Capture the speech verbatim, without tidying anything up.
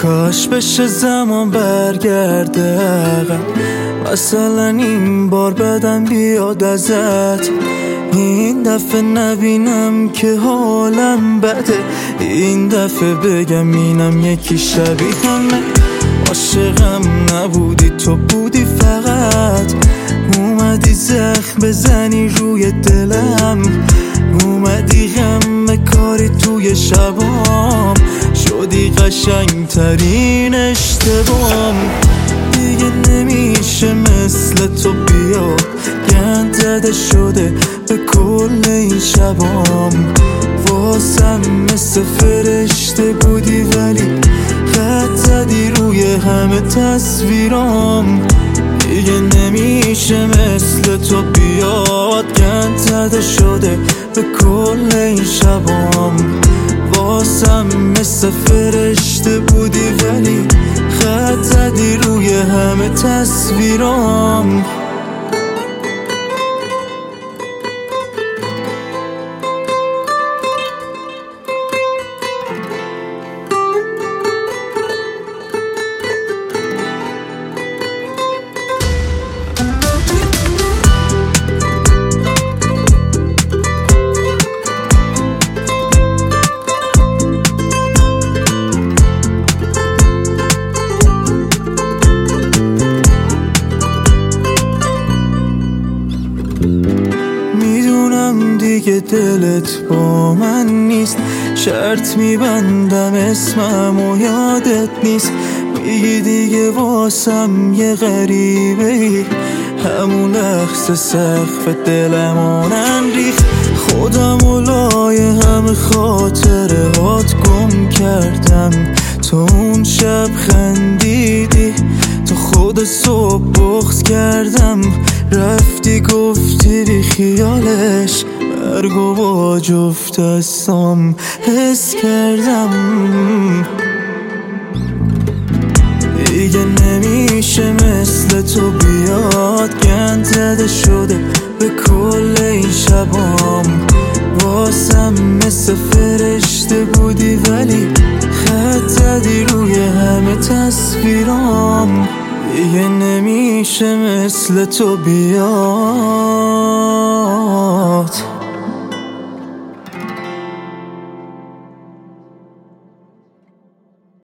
کاش بشه زمان برگرده عقب، مثلا این بار بدم بیاد ازت، این دفعه نبینم که حالم بده، این دفعه بگم اینم یکی شبیه همه. عاشقم نبودی تو بودی فقط، اومدی زخم بزنی روی دلم، اومدی غم کاری توی شبام، شدی قشنگ ترین اشتبام. دیگه نمیشه مثل تو بیا، گند زده شده به کل این شبام، واسم مثل فرشته بودی ولی خط زدی روی همه تصویرام. دیگه نمیشه مثل تو بیاد، گند زده شده به کل این شبام، واسم مثل فرشته بودی ولی خط زدی روی همه تصویرام. میدونم دیگه دلت با من نیست، شرط میبندم اسمم و یادت نیست، میگی دیگه واسم یه غریبه ای، همون لحظه سقف دلمونم ریخت، خودم و لای همه خاطره هات گم کردم. تو اون شب خندیدی، تو خود صبح بغض کردم، رفتی گفتی بی خیالش، مرگو با جفت دستام حس کردم. دیگه نمیشه مثل تو بیاد، گند زده شده به کل این شبام، واسم مثل فرشته بودی ولی خط زدی روی همه تصویرام. دیگه نمیشه مثل تو بیاد.